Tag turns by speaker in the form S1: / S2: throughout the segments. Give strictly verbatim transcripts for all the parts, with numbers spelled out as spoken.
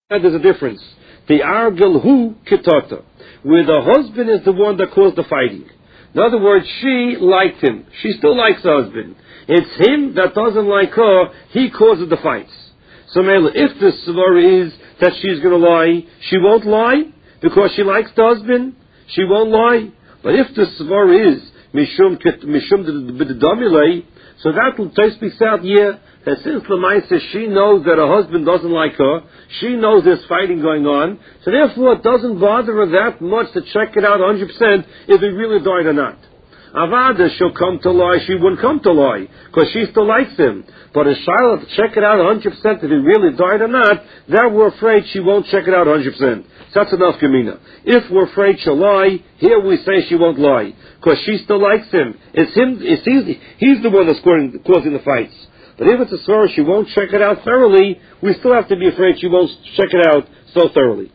S1: there's a difference. The argel hu kitata, where the husband is the one that caused the fighting. In other words, she liked him. She still likes the husband. It's him that doesn't like her. He causes the fights. So, if the svara is that she's going to lie, she won't lie because she likes the husband. She won't lie. But if the svara is mishum mishum b'damilei, so that will speaks out here that since Lamaisa she knows that her husband doesn't like her, she knows there's fighting going on, so therefore it doesn't bother her that much to check it out one hundred percent if he really died or not. Avada, she'll come to lie, she wouldn't come to lie, because she still likes him. But a Shiloh, to check it out one hundred percent if he really died or not, that we're afraid she won't check it out one hundred percent. So that's enough, Kamina. If we're afraid she'll lie, here we say she won't lie, because she still likes him. It's him, it's he's, he's the one that's causing, causing the fights. But if it's a svara, she won't check it out thoroughly, we still have to be afraid she won't check it out so thoroughly.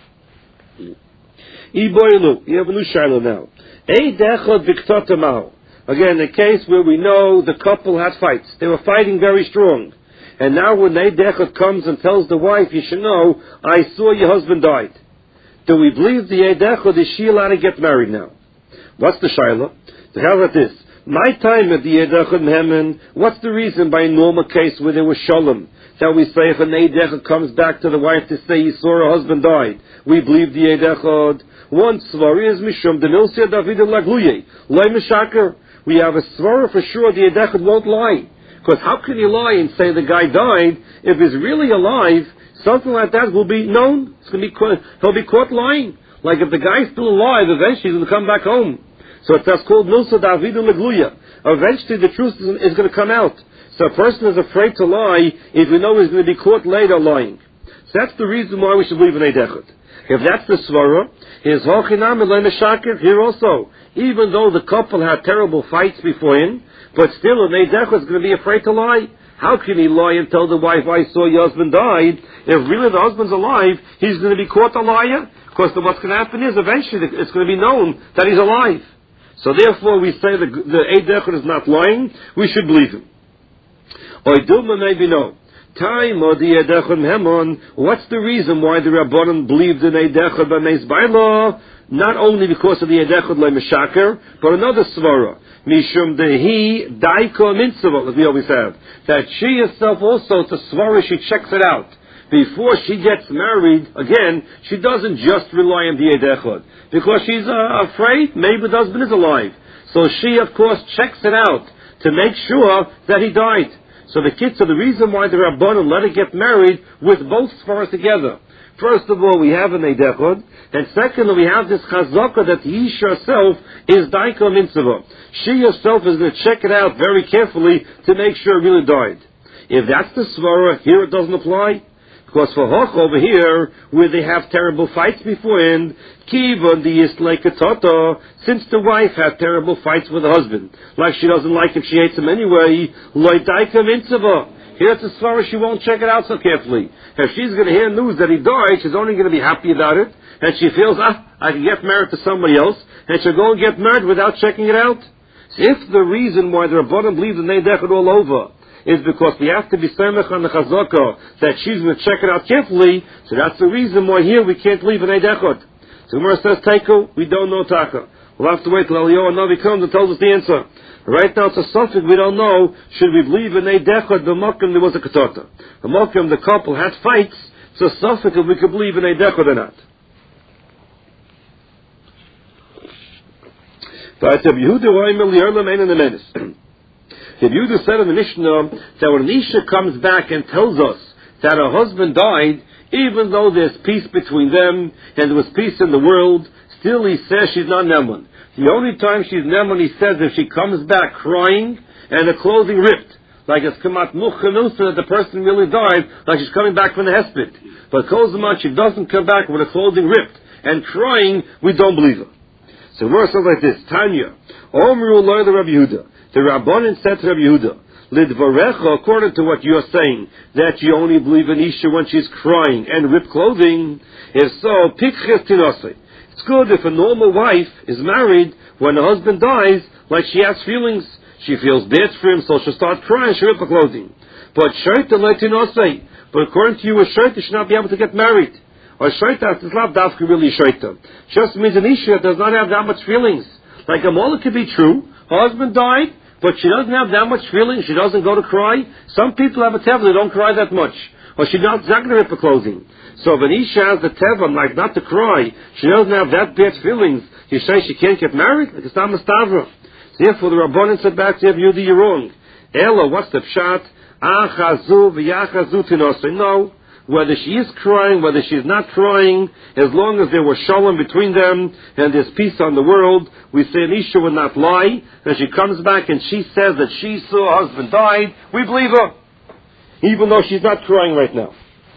S1: Iboilu, you have a new Shiloh now. Again, a case where we know the couple had fights. They were fighting very strong. And now when Eidechad comes and tells the wife, you should know, I saw your husband died. Do we believe the Eidechad, is she allowed to get married now? What's the Shiloh? To hell with this. My time at the Eidechad Mehemen, what's the reason by a normal case where there was Shalom? That we say if an Eidechad comes back to the wife to say he saw her husband died, we believe the Eidechad. One svar is mishum denilsia David lagluye loy mishaker. We have a svar for sure the Eidechad won't lie, because how can he lie and say the guy died if he's really alive? Something like that will be known. It's going to be caught, he'll be caught lying. Like if the guy's still alive, eventually he's going to come back home. So that's called milsa David lagluya. Eventually the truth is, is going to come out. So a person is afraid to lie if we know he's going to be caught later lying. So that's the reason why we should believe in Eidechad. If that's the svara, his hochinam elay here also. Even though the couple had terrible fights beforehand, but still an Eidechad is going to be afraid to lie. How can he lie and tell the wife, I saw your husband died? If really the husband's alive, he's going to be caught a liar? Because what's going to happen is eventually it's going to be known that he's alive. So therefore we say the, the Eidechad is not lying, we should believe him. Oidulma maybe no. Time or the Eidechad Hemon, what's the reason why the Rabbanan believed in Eidechad b'meis b'ayla? Not only because of the Eidechad le'mishaker, but another svara. Mishum dehi daiko mitzvah, as we always have. That she herself also, to svara, she checks it out. Before she gets married, again, she doesn't just rely on the Eidechad. Because she's uh, afraid maybe the husband is alive. So she, of course, checks it out to make sure that he died. So the kids are the reason why the Rabbanan let her get married with both svaras together. First of all, we have an Eidechad, and secondly, we have this chazaka that the Isha herself is daiko mitzvah. She herself is going to check it out very carefully to make sure it really died. If that's the svara, here it doesn't apply. Because for Hoch over here, where they have terrible fights beforehand, Kiva the Yislaikatata, since the wife had terrible fights with the husband, like she doesn't like him, she hates him anyway, Loidaika Mitzvah. Here's the svara, she won't check it out so carefully. If she's going to hear news that he died, she's only going to be happy about it, and she feels, ah, I can get married to somebody else, and she'll go and get married without checking it out. So if the reason why the Rabbanan believe in Eidechad all over is because we have to be samech on the chazaka that she's going to check it out carefully, so that's the reason why here we can't believe in Eidechad. So Gemara says, Taiko, we don't know Taka. We'll have to wait till Eliyahu Navi comes and tells us the answer. Right now it's a subject we don't know. Should we believe in Eidechad? The Mokim there was a katata. The Mokim, the couple had fights. So subject if we could believe in Eidechad or not. But Rabbi Yehuda Oimer li'erlam ein in the menace. Rabbi Yehuda said in the Mishnah that when Isha comes back and tells us that her husband died, even though there's peace between them and there was peace in the world, still he says she's not Neman. The only time she's Neman, he says, if she comes back crying and the clothing ripped, like it's kamat muchanusa that the person really died, like she's coming back from the hesped. But Kozaman, she doesn't come back with the clothing ripped and crying, we don't believe her. So we're something like this. Tanya, Omru loy the Rabbi Yehuda. The Rabbanan said to Rabbi Yehuda, Lidvarecha, according to what you're saying, that you only believe in Isha when she's crying and ripped clothing. If so, pikches tinase. It's good if a normal wife is married when her husband dies, like she has feelings. She feels bad for him, so she'll start crying, she'll rip her clothing. But shaita leitinase. But according to you, a shaita should not be able to get married. A shaita is not dafka really shaita. Just means an isha that does not have that much feelings. Like a mola could be true. Her husband died, but she doesn't have that much feelings. She doesn't go to cry. Some people have a teva, they don't cry that much. Or she not, not going to rip her clothing. So if an isha has the teva, like not to cry, she doesn't have that bad feelings, you say she can't get married? Like it's not mustavra. Therefore the Rabbanan said back to Yehuda, you're wrong. Ella, what's the pshat? Achazu v'yachazu tinosei. No. Whether she is crying, whether she is not crying, as long as there was shalom between them and there's peace on the world, we say an isha would not lie. And she comes back and she says that she saw her husband died, we believe her. Even though she's not crying right now.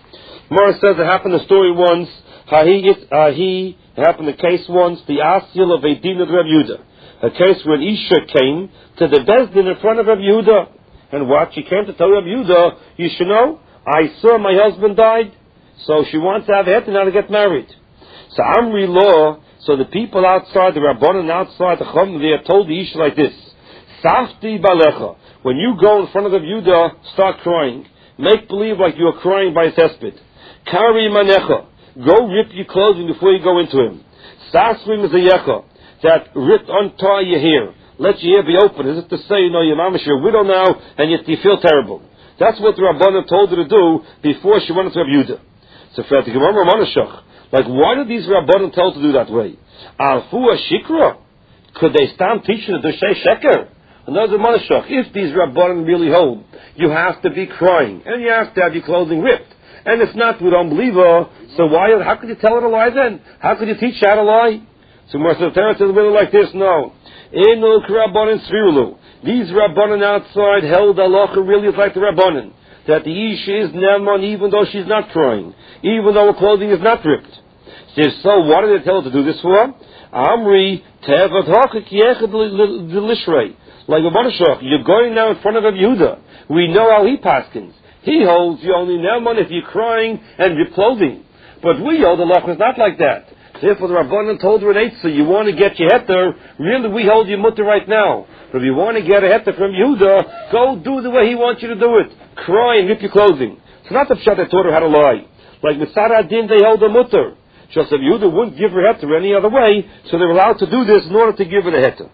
S1: Mara says it happened a story once. Hahi, uh, he it happened a case once. The asil of Eidin of Reb Yehuda, a case where an isha came to the bezdin in front of Reb Yehuda, and what she came to tell Reb Yehuda, you should know, I saw my husband died, so she wants to have a heter now to get married. So Amri law. So the people outside, the Rabbanan outside the Chum, they are told the isha like this: Safti balecha. When you go in front of Reb Yehuda, start crying. Make believe like you are crying by a tespit. Kari manecha. Go rip your clothing before you go into him. Sasri mizayecha. That rip, untie your hair. Let your hair be open, as if to say, you know, your mamash, you're a widow now, and yet you feel terrible. That's what the Rabbanan told her to do before she went into Reb Yehuda. So for the Gemara Manashach, like why did these Rabbanan tell her to do that way? Alfu shikra? Could they stand teaching the Dushay Sheker? Another Manashach, if these Rabbanan really hold, you have to be crying, and you have to have your clothing ripped. And if not, we don't believe her, so why, how could you tell her to lie then? How could you teach her how to lie? So Marcel Terence says really like this, no. Enu Rabbanan Svirulu. These Rabbanan outside held halacha really like the Rabbanan, that the Isha is Neman even though she's not crying, even though her clothing is not ripped. So, so what did they tell her to do this for? Amri Tevat Hakik Yechad Lishrei. Like a Manashach, you're going now in front of Reb Yehuda. We know how he paskins. He holds you only Neman if you're crying and your clothing. But we hold the halacha is not like that. Therefore the Rabbanan told her an eitzah, you want to get your heter, really we hold your mutter right now. But if you want to get a heter from Yehuda, go do the way he wants you to do it. Cry and rip your clothing. It's not the pshat that taught her how to lie. Like Mitzad Adin, they held a mutter. Just if Yehuda wouldn't give her heter any other way, so they were allowed to do this in order to give her the heter.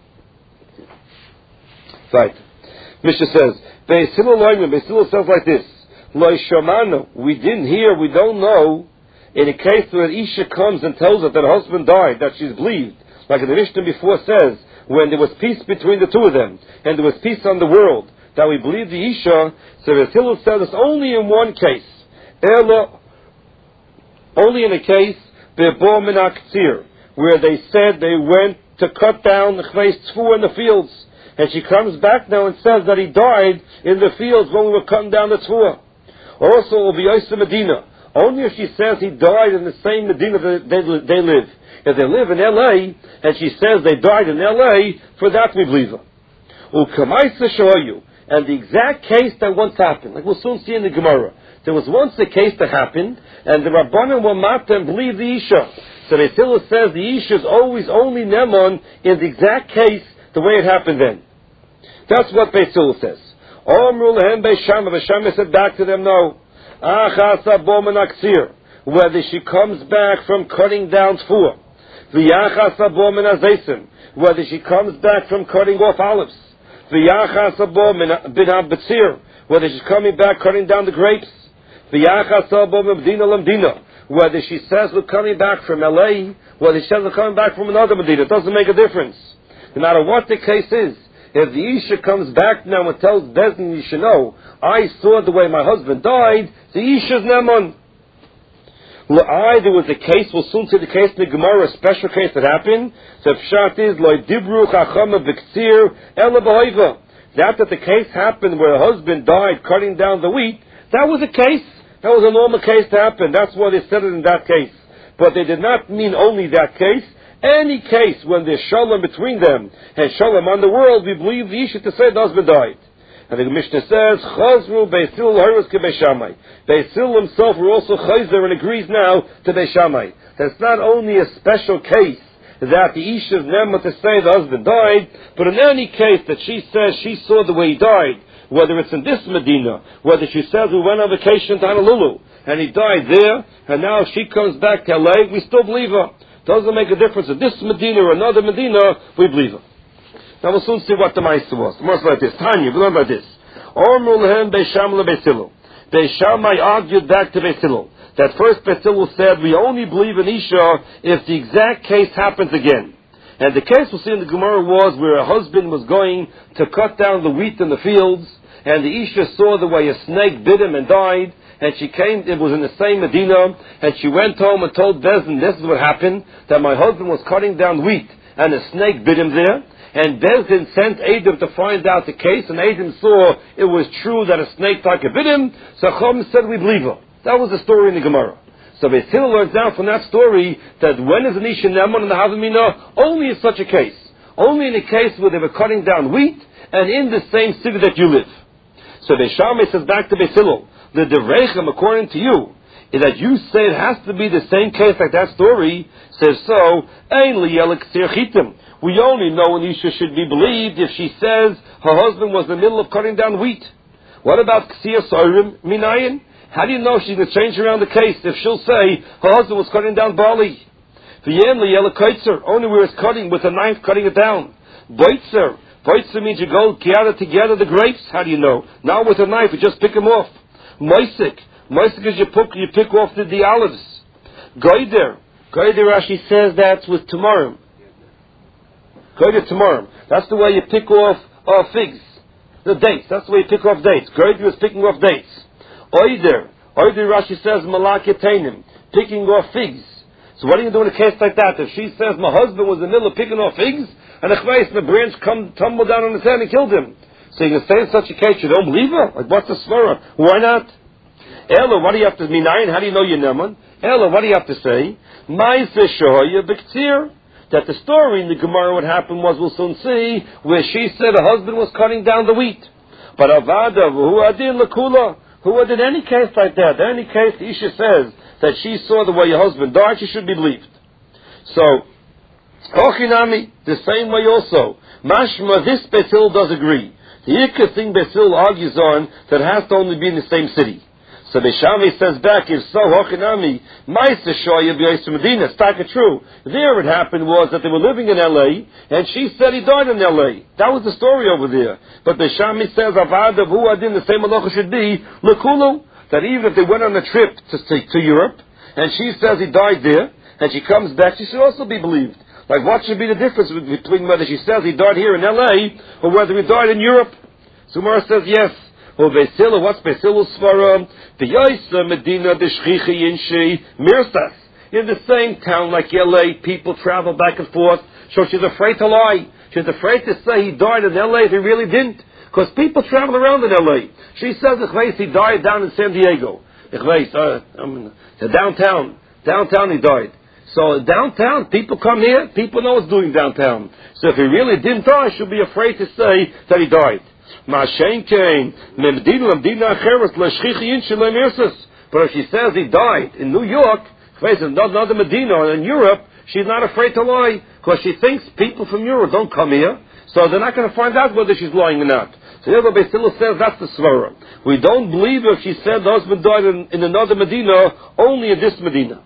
S1: Right. Mishnah says, Beis Hillel Loimim, Beis Hillel says like this, Lo Shamanu, we didn't hear, we don't know, in a case where Isha comes and tells her that her husband died, that she's believed, like the Mishnah before says, when there was peace between the two of them, and there was peace on the world, that we believe the Isha, so Beis Hillel says it's only in one case, Ela, only in a case, Bebo Min HaKtsir, where they said they went to cut down the Chveis Tzfu in the fields, and she comes back now and says that he died in the fields when we were cutting down the Tzfu. Also, it will be Yosef Medina. Only if she says he died in the same Medina that they, they live. If they live in L A, and she says they died in L A, for that we believe her. Ukamaisa shoyu, and the exact case that once happened, like we'll soon see in the Gemara. There was once a case that happened, and the Rabbanan were mata and believed the Isha. So Beis Hillel says the Isha is always only Neman in the exact case, the way it happened then. That's what Beis Hillel says. Omru lehem Beis Shammai, Beis Shammai said back to them, no. Achasa bo min haksir, whether she comes back from cutting down tfuah. V'yachasa bo min hazeisim, whether she comes back from cutting off olives. V'yachasa bo min habetzir, whether she's coming back cutting down the grapes. V'yachasa bo min medina lemdina, whether she says we're coming back from L A, whether she says we're coming back from another medina, it doesn't make a difference. No matter what the case is, if the Isha comes back now and tells Bezdin, you should know, I saw the way my husband died, the Isha's Neman. L'ai, there was a case, we'll soon see the case in the Gemara, a special case that happened. So Pshat is, Loi Dibru Chachama B'Ktsir Ela B'Hoiva. That that the case happened where her husband died cutting down the wheat, that was a case. That was a normal case to happen. That's why they said it in that case. But they did not mean only that case. Any case when there's shalom between them and shalom on the world, we believe the Isha to say the husband died. And the Mishnah says, Chazru Beis Hillel Haros Ke Beis Shammai. Beis Hillel himself were also Chayzer and agrees now to Beis Shammai. That's not only a special case that the Isha is never to say the husband died, but in any case that she says she saw the way he died, whether it's in this Medina, whether she says we went on vacation to Honolulu, and he died there, and now if she comes back to L A, we still believe her. Doesn't make a difference if this Medina or another Medina, we believe her. Now we'll soon see what the Maisa was. More like this. Tanya, we learn about this. Ormul lehem Beisham leBeit Hillel. Beis Shammai argued back to Beis Hillel that first Beis Hillel said we only believe in Isha if the exact case happens again. And the case we'll see in the Gemara was where a husband was going to cut down the wheat in the fields, and the Isha saw the way a snake bit him and died, and she came, it was in the same Medina, and she went home and told Bezdin, this is what happened, that my husband was cutting down wheat, and a snake bit him there, and Bezdin sent Adam to find out the case, and Adam saw it was true that a snake taka bit him, so Chum said we believe her. That was the story in the Gemara. So Beis Hillel learns out from that story that when is an Isha Neman and the Havamina? Only in such a case. Only in a case where they were cutting down wheat and in the same city that you live. So Beis Shammai says back to Beis Hillel, the Derechem, according to you, is that you say it has to be the same case like that story, says so, Ein liyelik tzir chitim. We only know an Isha should be believed if she says her husband was in the middle of cutting down wheat. What about Ksir Soirim Minayin? How do you know she's going to change around the case if she'll say her husband was cutting down barley? Only where it's cutting with a knife, cutting it down. Boitzer. Boitzer means you go gather together the grapes. How do you know? Now with a knife, you just pick them off. Moisik. Moisik is you pick, you pick off the, the olives. Goider. Goider Rashi says that's with tomorrow. Goider tomorrow. That's the way you pick off uh, figs. The dates. That's the way you pick off dates. Goider is picking off dates. Oider. Oider Rashi says malak yatainim, picking off figs. So what do you do in a case like that? If she says my husband was in the middle of picking off figs, and a chveis and the branch come tumbled down on his head and killed him. So you can say in such a case you don't believe her? Like what's the svara? Why not? Ella, what do you have to minayin? How do you know you're neman? Ella, what do you have to say? Ma'aseh shohaya b'ktsir. That the story in the Gemara what happened was, we'll soon see, where she said her husband was cutting down the wheat. But avada v'hu adin l'kula. Who did any case like that? In any case, the Isha says that she saw the way your husband died, she should be believed. So, Hochinami, the same way also. Mashma, this Beis Hillel does agree. The Ikka thing Beis Hillel argues on that it has to only be in the same city. So Beis Shammai says back, if so, Hochinami, Maisa Shoya b'Yosef Medina, it's not true. There it happened was that they were living in L A, and she said he died in L A. That was the story over there. But Beis Shammai says, Avada v'hu adin, the same halacha should be, L'kulu, that even if they went on a trip to, to, to Europe, and she says he died there, and she comes back, she should also be believed. Like what should be the difference between whether she says he died here in L A, or whether he died in Europe? So Gemara says yes. Or Beis Hillel, what's Beis Hillel's svara? The Yoisa Medina the Shchicha Yinshi Mirsas. In the same town like L A, people travel back and forth. So she's afraid to lie. She's afraid to say he died in L A if he really didn't. Because people travel around in L A. She says he died down in San Diego. Uh, um, downtown. Downtown he died. So downtown, people come here, people know what's doing downtown. So if he really didn't die, she'll be afraid to say that he died. But if she says he died in New York, another Medina in Europe, she's not afraid to lie, because she thinks people from Europe don't come here, so they're not going to find out whether she's lying or not. So here Beis Hillel says that's the svara. We don't believe her if she said the husband died in, in another Medina, only in this Medina.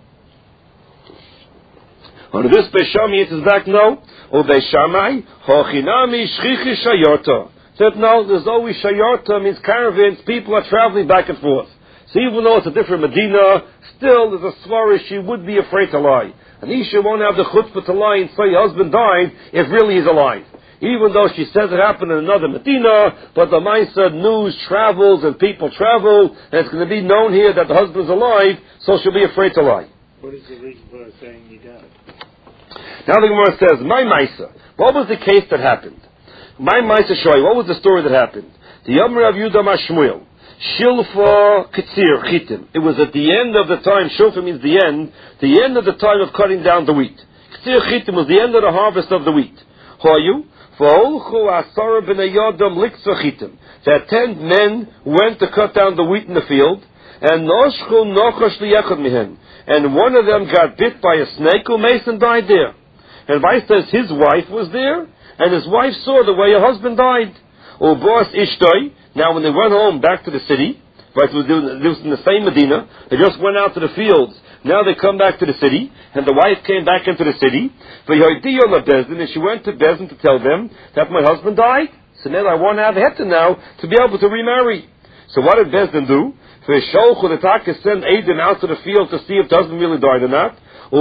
S1: On this Beis Shammai it is back no, or Beis Shammai, hochinami shchichi shayota. Said no, there's always shayota, means caravans, people are traveling back and forth. So even though it's a different Medina, still there's a svara she would be afraid to lie. And Isha won't have the chutzpah to lie and say her husband died if really he's alive. Even though she says it happened in another Medina, but the Maisa news travels and people travel, and it's going to be known here that the husband's alive, so she'll be afraid to lie.
S2: What is the reason for her saying he died?
S1: Now the Gemara says, my Maisa, what was the case that happened? My Maisa Shoy, what was the story that happened? The Yom Rav Yudah Mashmuel, Shilfa Ketzir Chitim. It was at the end of the time, Shilfa means the end, the end of the time of cutting down the wheat. Ketzir Chitim was the end of the harvest of the wheat. Hoyu, V'olchu Asara B'nei Yodam Liksa Chitim. That ten men went to cut down the wheat in the field, and Noshchu Nochosh Liyechad Mihen. And one of them got bit by a snake who Mason died there. And Vice says his wife was there, and his wife saw the way her husband died. Ubos Ishtoi, Now, when they went home back to the city, right, it was in the same Medina, they just went out to the fields. Now they come back to the city, and the wife came back into the city. And she went to Bezdin to tell them that my husband died. So now I want to have a heta now to be able to remarry. So what did Bezdin do? The send Aiden out to the field to see if the husband really died or not.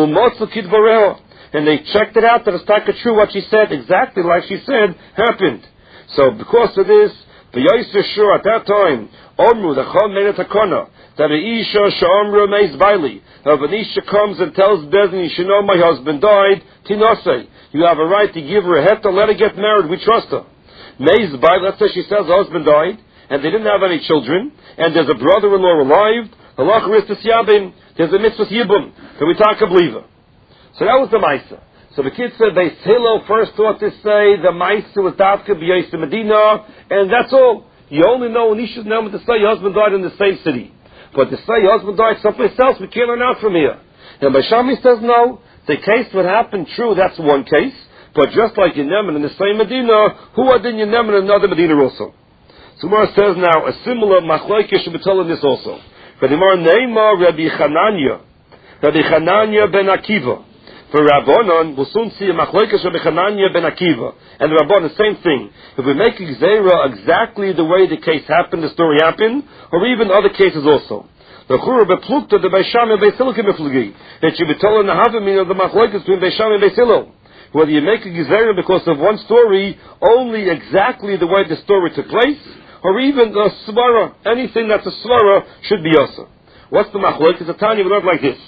S1: And they checked it out that it's not true what she said, exactly like she said, happened. So because of this, the Yosef sure at that time, Omru, the Chol made a takana, that a Isha Sha'omru Meis Baili, if an Isha comes and tells Bezdin, you should know my husband died, Tinose, you have a right to give her a heta, let her get married, we trust her. Meis Baili, let's say she says the husband died, and they didn't have any children, and there's a brother-in-law alive, Allah Christus Yabim, there's a mitzvah Yibum, so we talk a believer. So that was the Maisa. So the kids said they Hillel first thought to say the Maisa was Davka B'Yais Medina, and that's all. You only know when Isha's name to say your husband died in the same city. But to say your husband died someplace else, we can't learn out from here. And Bashami says no, the case would happen true, that's one case, but just like in Yemen in the same Medina, who are in Yemen in another Medina also? So Gemara says now, a similar Machlokes should be told in this also. For the Gemara, Neymar Rabbi Chananya, Rabbi Chananya ben Akiva. For Rabbanon, we'll soon see a Machlokes Rabbi Chananya ben Akiva. And the Rabbanon, the same thing. If we make Gzeira exactly the way the case happened, the story happened, or even other cases also. The Chura beplukta the Beisham and Beisilo kemeflugi. It should be told in the Havamin of the Machlokes between Beisham and Beisilo. Whether you make a Gzeira because of one story, only exactly the way the story took place, or even a Svara, anything that's a Svara should be also. What's the Machlokes? It's a Tanya, we learn like this.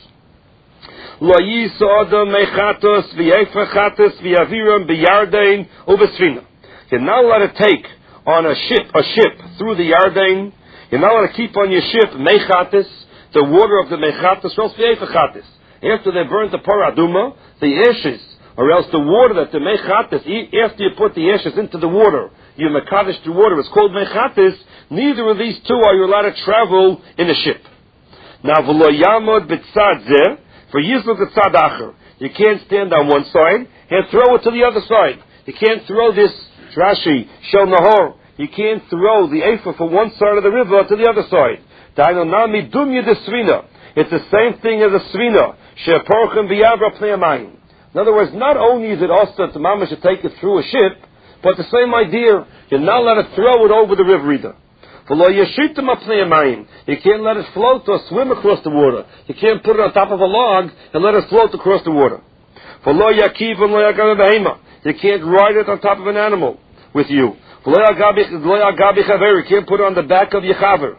S1: Lo yisa adam mechatos v'yefechatos v'yaviram b'yardain uvesfina. You're not allowed to take on a ship, a ship through the Yardain. You're not allowed to keep on your ship mechatos, the water of the mechatos, or else v'yefechatos. After they burned the paraduma, the ashes, or else the water that the mechatos, after you put the ashes into the water, you mekadosh the water, it's called mechatos. Neither of these two are you allowed to travel in a ship. Now v'lo yamod b'tzad zeh. For Yisrael the Tzadacher, you can't stand on one side and throw it to the other side. You can't throw this Rashi Shel Nahor. You can't throw the Ephah from one side of the river to the other side. Dainonami Dumya de Svina. It's the same thing as a Svina. Sheporchem Biyavra Pneamayim. In other words, not only is it also that the Mama should take it through a ship, but the same idea. You're not allowed to throw it over the river either. You can't let it float or swim across the water. You can't put it on top of a log and let it float across the water. You can't ride it on top of an animal with you. You can't put it on the back of your chaver.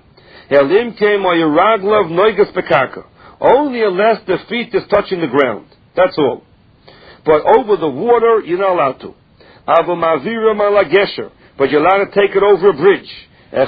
S1: Only unless the feet is touching the ground. That's all. But over the water, you're not allowed to. But you're allowed to take it over a bridge. Now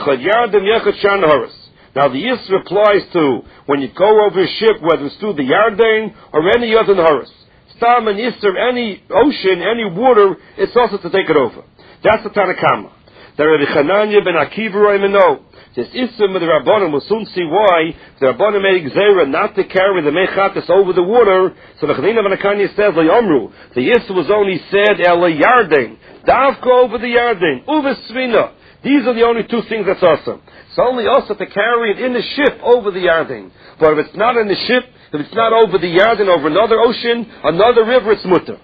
S1: the Yisra applies to when you go over a ship, whether it's through the Yarden or any other Naharis. Stam and Yisra, any ocean, any water, it's also to take it over. That's the Tanakama. The Rabbi Chananya ben Akiva Raimano. This Yisra with the Rabbanim, will soon see why the Rabbanim made Gzeira not to carry the Mechatis over the water. So the Chanina ben Akanya says, Le'omru, the Yisra was only said, El Yarden, Davka over the Yarden, Uve Svina. These are the only two things that's awesome. It's only also to carry it in the ship over the Yarden. But if it's not in the ship, if it's not over the Yarden, over another ocean, another river, it's mutter.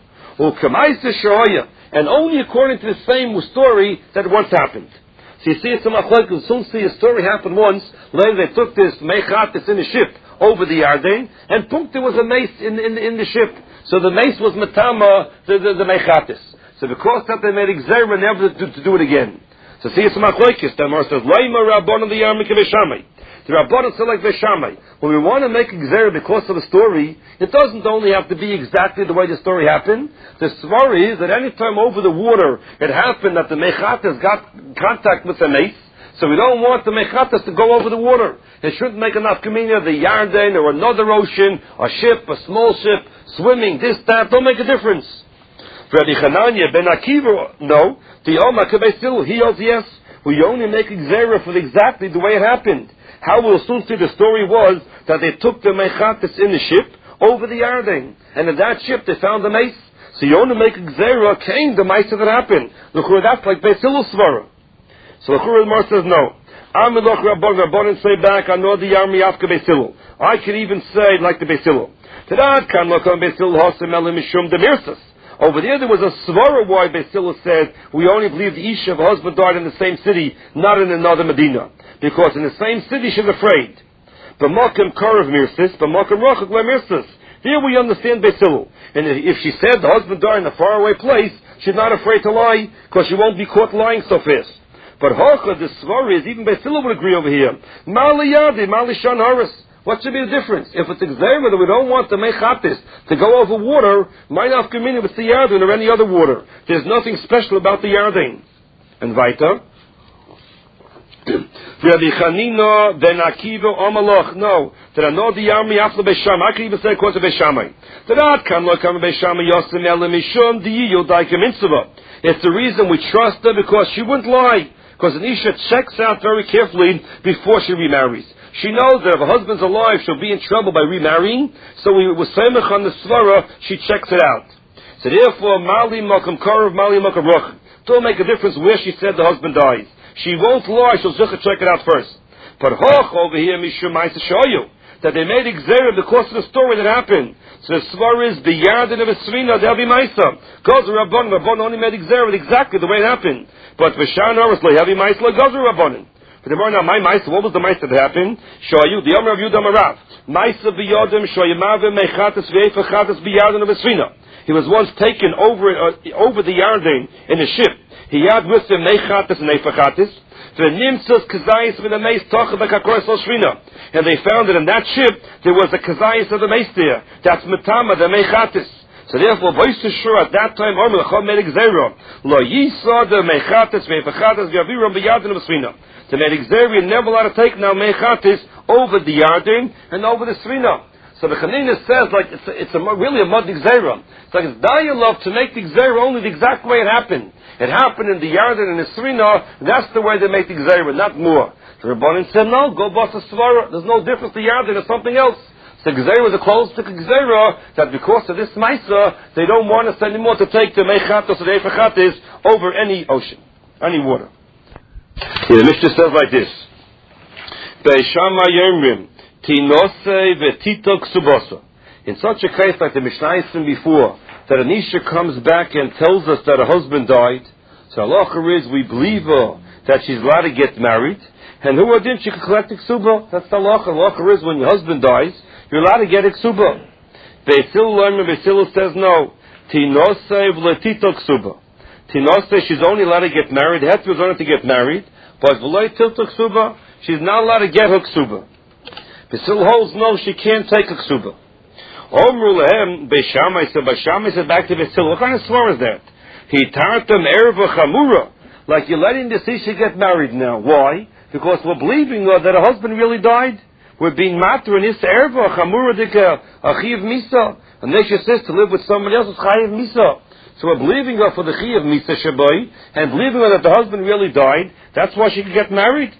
S1: And only according to the same story that once happened. So you see, it's a machlok. You'll soon see a story happened once. Later they took this mechat that's in the ship over the Yarden, and punk, there was a mace in, in, in the ship. So the mace was matama, the, the, the mechatis. So because that they made exera never to, to do it again. So see, it's a machlokes. The Gemara says, "Laima Rabbanon the Yarmik Veshamai." The Rabbanon say like Veshamai. When we want to make a gzera because of the story, it doesn't only have to be exactly the way the story happened. The story is that any time over the water it happened that the mechatas got contact with the mace, so we don't want the mechatas to go over the water. It shouldn't make enough kamina, the Yarden or another ocean, a ship, a small ship, swimming, this, that, don't make a difference. Rabbi Chananya ben Akiva, no. The Omar Kabesilu, he holds yes. We only make Gzeira for exactly the way it happened. How we'll soon see the story was that they took the Mechatis in the ship over the Yarden. And in that ship they found the mace. So you only make Gzeira, came the mace that happened. Look, that's like Besilu Svara. So the Chur Mar says no. Amiloch Rabbon Rabbonin say back, I know the Yarmi Afka Beis Hillel. I could even say like the Beis Hillel. Tadad kan lokam Beis Hillel hosem elim mishum demirsas. Over there, there was a svara why Beis Hillel said we only believe the isha of a husband died in the same city, not in another Medina, because in the same city she's afraid. B'makom karav mirsas, b'makom rachak le'mirsas. Here we understand Beis Hillel. And if she said the husband died in a faraway place, she's not afraid to lie, because she won't be caught lying so fast. But Hocha, the Svar is, even Beis Hillel would agree over here. Mali Yadi, Mali Shan Haris. What should be the difference? If it's examined that we don't want the Mechatis to go over water, might not come in if it's the Yardin or any other water. There's nothing special about the Yardin. And Vaita. Rabbi Chanina ben Akiva Omaloch. No. That I know the Yarmi after Beishamai. I can even say according to Beishamai. That can look at Beishamai Yosem Elam Mishum Di Yodaika Mitzvah. It's the reason we trust her because she wouldn't lie. Because an Isha checks out very carefully before she remarries. She knows that if her husband's alive, she'll be in trouble by remarrying. So we was Semech on the Svara, she checks it out. So therefore, Mali Makam Karav, Mali Makam Roch. Don't make a difference where she said the husband dies. She won't lie, she'll just check it out first. But Hoch over here, Mishum Maisa show you that they made Xera because of the story that happened. So the Svara is Biyardin of Esrina, they'll be Maisa. Goes the Rabban, Rabban only made Xera exactly the way it happened. But Vishan Horis, Lehavi Maisa, Goes the Rabbanin. But the more now, my Maisa, what was the Maisa that happened? Show you, the Yomer of Yudam Arav. Maisa Biyodim, Shoyamavim, Mechatis, Vefachatis, Biyardin of Esrina. He was once taken over, uh, over the Yarden in a ship. He had with him Mechatis and Nefachatis. And they found that in that ship there was a kazayis of the mace there. That's metama, the mechatis. So therefore, Vaisashur at that time, Ormel Chom made Xera. Lo Yisa the mechatis mechatis Yaviram b'Yardin of Srina. The Medixera never allowed to take now mechatis over the Yarden and over the Srina. So the Chanina says like it's a, it's a, really a mud Xera. It's like it's dialogue to make the Xera only the exact way it happened. It happened in the Yarden and the Srina. That's the way they make the Xera, not more. The Rabbanim said no, go bust the Svara. There's no difference. The Yarden is something else. So Xera was a close to Xera that because of this Maisa, they don't want us anymore to take the Mechatos or the Efachatis over any ocean, any water. Yeah, the Mishnah says like this: Beishama Yomrim Tinose v'Tito Ksubosa. In such a case like the Mishnah said before, that Anisha comes back and tells us that her husband died, so halacha is we believe her that she's allowed to get married, and who didn't she can collect iksuba. That's the halacha. Halacha is when your husband dies, you're allowed to get iksuba. Beis Hillel Beis Hillel says no. Tinose v'Tito Ksuba. Tinose, she's only allowed to get married. Heter was only to get married, but v'lo tilto ksuba, she's not allowed to get her ksuba. Beis Hillel holds no, she can't take a ksuba. Omru lehem Beishamai said, Beishamai said back to Beis Hillel, what kind of slur is that? He tartam erva chamura, like you're letting the Isha get married now. Why? Because we're believing uh, that her husband really died. We're being matter in this erva chamura dika achiv misa, and they should says to live with somebody else is chayiv misa. So we're believing her for the chayiv misa shabai, and believing her that the husband really died. That's why she could get married.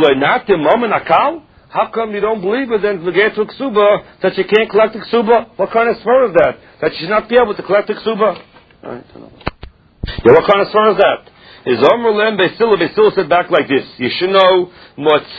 S1: How come you don't believe her then to get to ksuba that she can't collect the ksuba? What kind of swear is that? That she should not be able to collect the ksuba? Right, yeah, what kind of swear is that? Is Omer Lem Beis Hillel Beis Hillel said back like this: you should know